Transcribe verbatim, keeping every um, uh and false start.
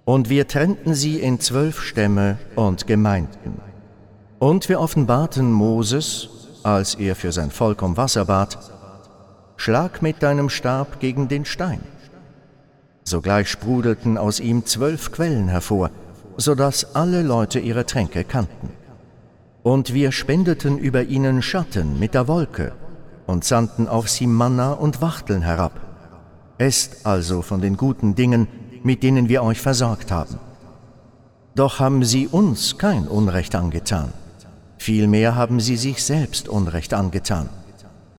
Und wir trennten sie in zwölf Stämme und Gemeinden. Und wir offenbarten Moses, als er für sein Volk um Wasser bat: Schlag mit deinem Stab gegen den Stein. Sogleich sprudelten aus ihm zwölf Quellen hervor, so dass alle Leute ihre Tränke kannten. Und wir spendeten über ihnen Schatten mit der Wolke und sandten auf sie Manna und Wachteln herab. Esst also von den guten Dingen, mit denen wir euch versorgt haben. Doch haben sie uns kein Unrecht angetan, vielmehr haben sie sich selbst Unrecht angetan.